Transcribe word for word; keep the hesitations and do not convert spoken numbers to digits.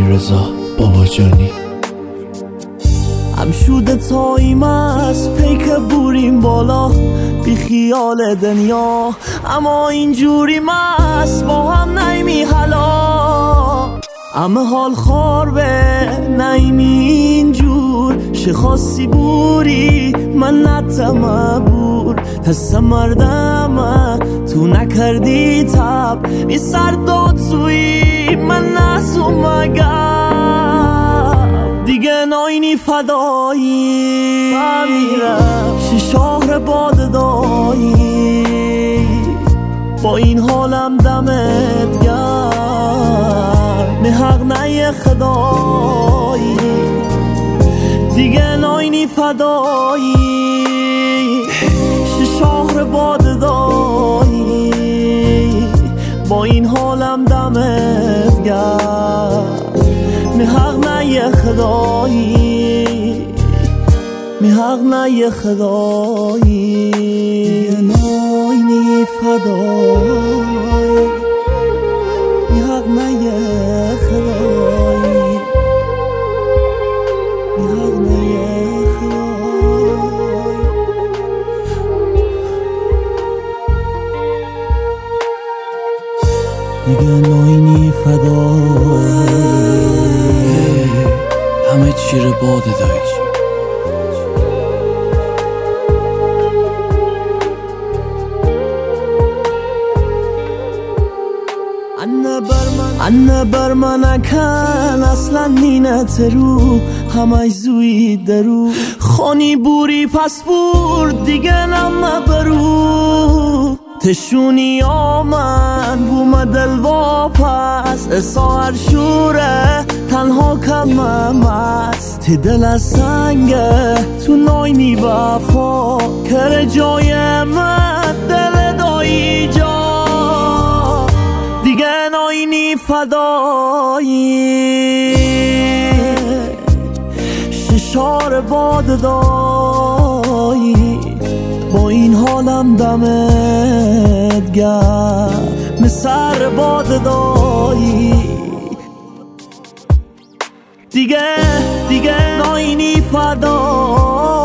رضا باباجانی هم شده تایم از پیک بوریم بالا بی خیال دنیا، اما اینجوری مست با هم نیمی حالا. اما حال خار به نیمی اینجور شخاصی بوری من نتمه بور تسته مردمه تو نکردی تب می سر داد سوی من نسو مگم دیگه ناینی فدایی بمیرم شهر باد دایی با این حالم دمت گرم نه حق نه خدایی دیگه ناینی فدایی شهر باد دایی با این حالم دمت گرم نه حق نه خدایی می حق نه خدایی ناینی فدایی می حق نه خدایی می حق نه خدایی دیگه ناینی فدایی همه چی رو باده دایش انه بر من اکن اصلا نینت رو همه زوی درو خانی بوری پس بور دیگه نمه برو تشونی آمن بوم دل واپس اسا هر شوره تنها کمم است تی دل از سنگه تو ناینی وفا کر جای من دل دایی جا دیگه ناینی فدایی ششار باد دایی با این حالم دمت گرم مسر باد دایی دیگه دیگه ناینی فدایی